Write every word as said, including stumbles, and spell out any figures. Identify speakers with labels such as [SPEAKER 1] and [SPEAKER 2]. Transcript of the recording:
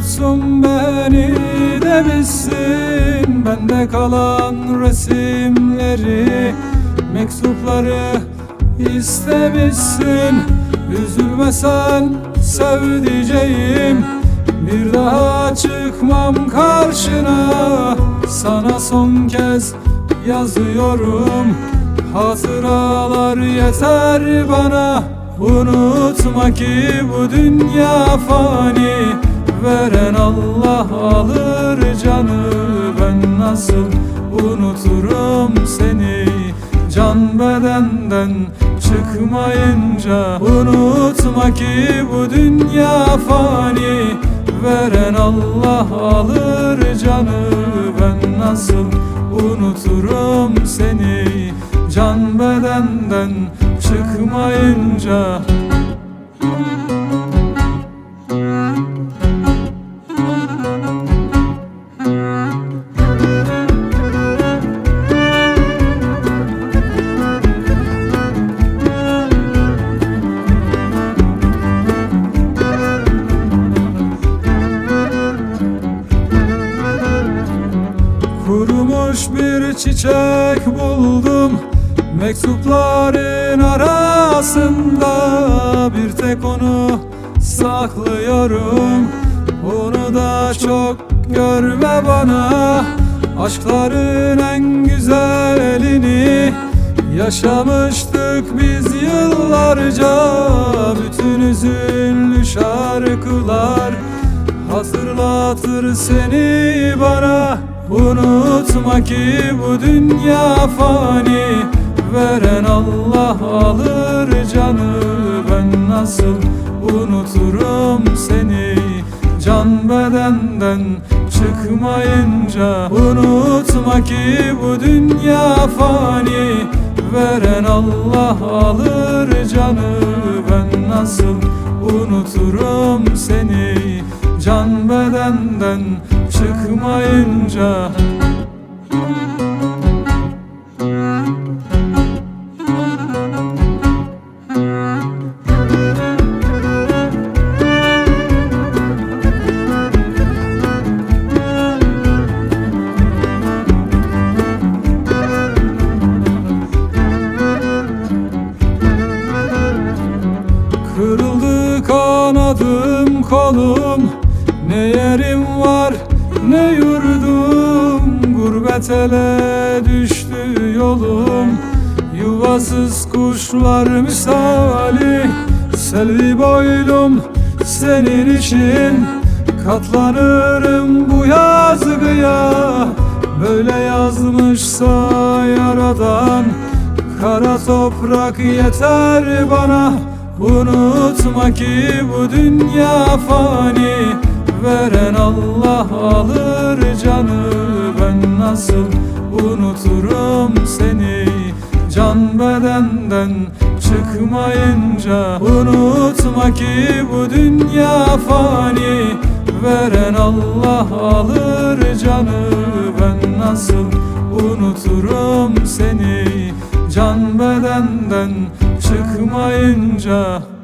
[SPEAKER 1] Unutsun beni demişsin, bende kalan resimleri, mektupları istemişsin. Üzülme sen sevdiceğim, bir daha çıkmam karşına. Sana son kez yazıyorum, hatıralar yeter bana. Unutma ki bu dünya fani, veren Allah alır canı. Ben nasıl unuturum seni, can bedenden çıkmayınca. Unutma ki bu dünya fani, veren Allah alır canı. Ben nasıl unuturum seni, can bedenden çıkmayınca. Kurumuş bir çiçek buldum mektupların arasında. Bir tek onu saklıyorum, onu da çok görme bana. Aşkların en güzelini yaşamıştık biz yıllarca. Bütün hüzünlü şarkılar hatırlatır seni bana. Unutma ki bu dünya fani, veren Allah alır canı. Ben nasıl unuturum seni, can bedenden çıkmayınca. Unutma ki bu dünya fani, veren Allah alır canı. Ben nasıl unuturum seni, can bedenden çıkmayınca. Kırıldı kanadım kolum, ne yerim var ne yurdum. Gurbet ele düştü yolum, yuvasız kuşlar misali. Selvi boylum senin için, katlanırım bu yazgıya. Böyle yazmışsa yaradan, kara toprak yeter bana. Unutma ki bu dünya fani, veren Allah alır canı. Ben nasıl unuturum seni, can bedenden çıkmayınca. Unutma ki bu dünya fani, veren Allah alır canı. Ben nasıl unuturum seni, can bedenden çıkmayınca.